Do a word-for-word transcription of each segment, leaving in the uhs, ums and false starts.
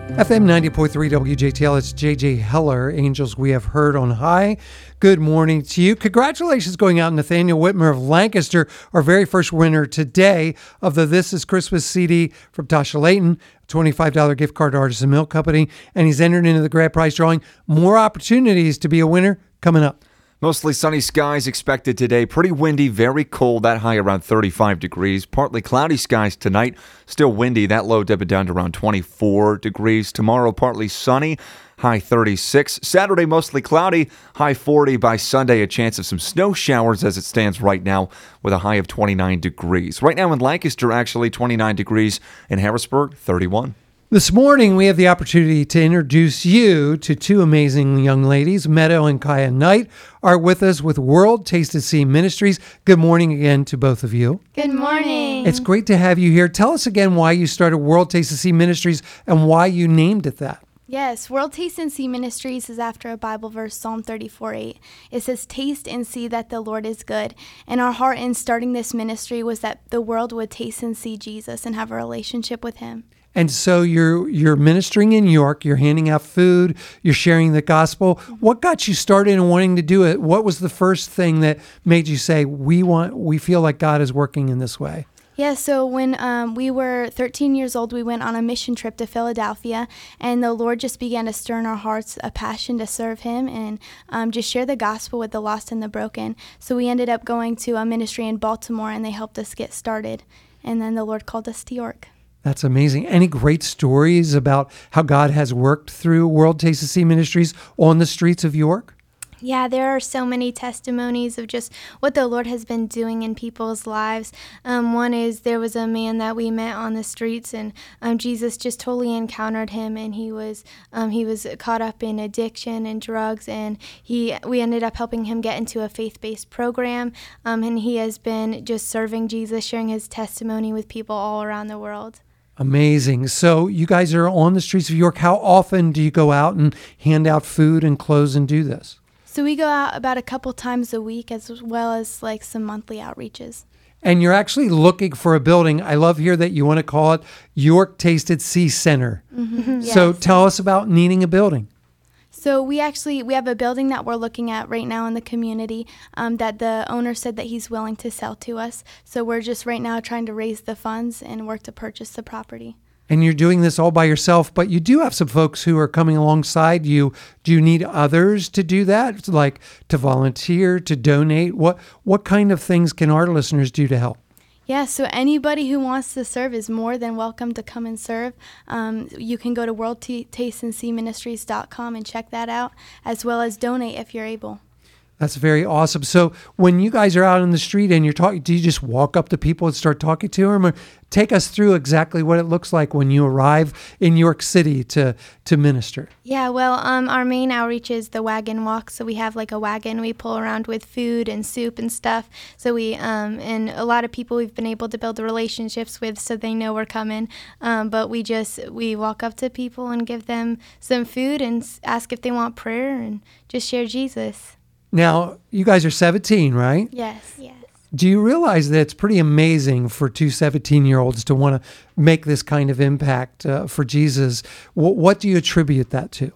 F M ninety point three W J T L, it's J J Heller, Angels We Have Heard on High. Good morning to you. Congratulations going out to Nathaniel Whitmer of Lancaster, our very first winner today of the This Is Christmas C D from Tasha Layton, twenty-five dollars gift card to Artisan Milk Company, and he's entered into the grand prize drawing. More opportunities to be a winner coming up. Mostly sunny skies expected today. Pretty windy, very cold. That high around thirty-five degrees. Partly cloudy skies tonight. Still windy. That low dipping down to around twenty-four degrees. Tomorrow, partly sunny. High thirty-six. Saturday, mostly cloudy. High forty. By Sunday, a chance of some snow showers as it stands right now with a high of twenty-nine degrees. Right now in Lancaster, actually twenty-nine degrees. In Harrisburg, thirty-one. This morning, we have the opportunity to introduce you to two amazing young ladies. Meadow and Kaya Knight are with us with World Taste and See Ministries. Good morning again to both of you. Good morning. It's great to have you here. Tell us again why you started World Taste and See Ministries and why you named it that. Yes, World Taste and See Ministries is after a Bible verse, Psalm thirty-four eight. It says, "Taste and see that the Lord is good." And our heart in starting this ministry was that the world would taste and see Jesus and have a relationship with him. And so you're you're ministering in York, you're handing out food, you're sharing the gospel. What got you started in wanting to do it? What was the first thing that made you say, we want, we feel like God is working in this way? Yeah, so when um, we were thirteen years old, we went on a mission trip to Philadelphia, and the Lord just began to stir in our hearts a passion to serve him and um, just share the gospel with the lost and the broken. So we ended up going to a ministry in Baltimore, and they helped us get started. And then the Lord called us to York. That's amazing. Any great stories about how God has worked through World Taste and See Ministries on the streets of York? Yeah, there are so many testimonies of just what the Lord has been doing in people's lives. Um, one is there was a man that we met on the streets, and um, Jesus just totally encountered him, and he was um, he was caught up in addiction and drugs, and he we ended up helping him get into a faith-based program, um, and he has been just serving Jesus, sharing his testimony with people all around the world. Amazing. So you guys are on the streets of York. How often do you go out and hand out food and clothes and do this? So we go out about a couple times a week, as well as like some monthly outreaches. And you're actually looking for a building. I love here that you want to call it York Taste and See Center. Mm-hmm. So Yes. tell us about needing a building. So we actually, we have a building that we're looking at right now in the community um, that the owner said that he's willing to sell to us. So we're just right now trying to raise the funds and work to purchase the property. And you're doing this all by yourself, but you do have some folks who are coming alongside you. Do you need others to do that? Like to volunteer, to donate? What, what kind of things can our listeners do to help? Yeah, so anybody who wants to serve is more than welcome to come and serve. Um, you can go to world taste and see ministries dot com and check that out, as well as donate if you're able. That's very awesome. So when you guys are out in the street and you're talking, do you just walk up to people and start talking to them? Or take us through exactly what it looks like when you arrive in York City to, to minister. Yeah, well, um, our main outreach is the wagon walk. So we have like a wagon we pull around with food and soup and stuff. So we, um, and a lot of people we've been able to build relationships with so they know we're coming. Um, but we just, we walk up to people and give them some food and ask if they want prayer and just share Jesus. Now, you guys are seventeen, right? Yes. Yes. Do you realize that it's pretty amazing for two seventeen-year-olds to want to make this kind of impact uh, for Jesus? W- what do you attribute that to?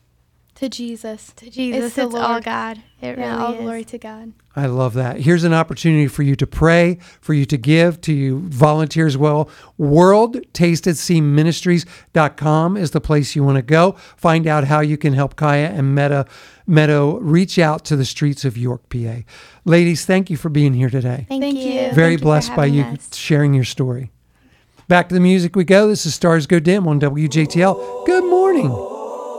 To Jesus. To Jesus, It's the it's all Lord. God. It Yeah, really all is. glory to God. I love that. Here's an opportunity for you to pray, for you to give, to you volunteer as well. world taste and see ministries dot com is the place you want to go. Find out how you can help Kaya and Meta, Meadow reach out to the streets of York, P A. Ladies, thank you for being here today. Thank, Thank you. you. Very Thank you for blessed by having you us. sharing your story. Back to the music we go. This is Stars Go Dim on W J T L. Good morning.